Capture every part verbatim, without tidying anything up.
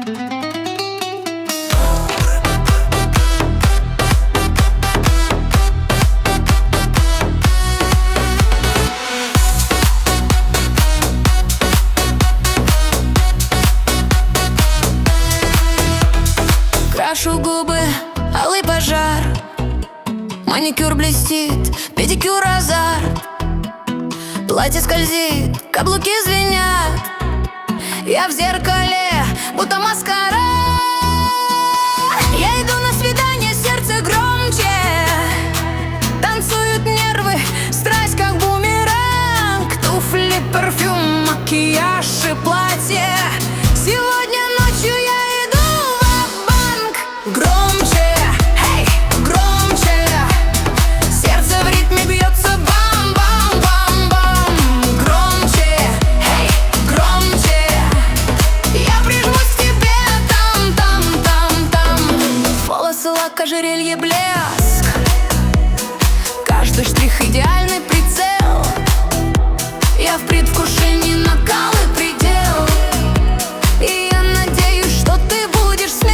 Крашу губы, алый пожар, маникюр блестит, педикюр азарт. Платье скользит, каблуки звенят, я в зеркале, будто маскарад. Я иду на свидание, сердце громче, танцуют нервы, страсть как бумеранг. Туфли, парфюм, макияж и платье. Сегодня ночью я иду ва-банк. Громче, эй, громче, сердце в ритме бьется бам-бам-бам-бам. Громче, эй, громче, я прижмусь к тебе там-там-там-там. Волосы лак, ожерелье, блеск, каждый штрих идеальный прицел. Я в предвкушении, накал и предел, и я надеюсь, что ты будешь смел.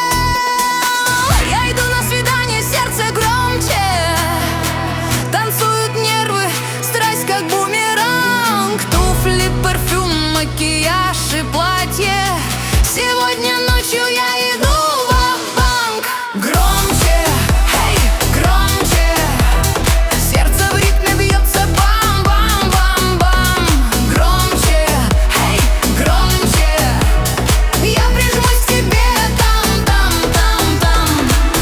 Я иду на свидание, сердце громче, танцуют нервы, страсть как бумеранг. Туфли, парфюм, макияж и платье. Сегодня ночью я иду ва-банк. Громче, эй, громче, сердце в ритме бьется бам-бам-бам-бам. Громче, эй, громче, я прижмусь к тебе там-там-там-там.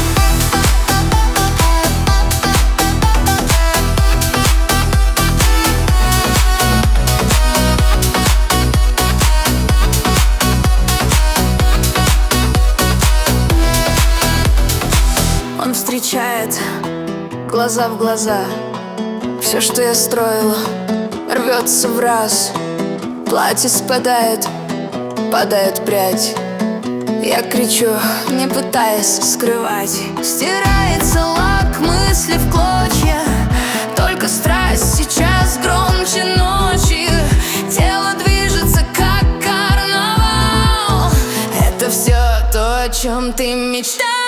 Он встречает глаза в глаза. Все, что я строила, рвется в раз. Платье спадает, падает прядь. Я кричу, не пытаясь скрывать. Стирается лак, мысли в клочья. Только страсть сейчас громче ночи. Тело движется, как карнавал. Это все то, о чем ты мечтаешь.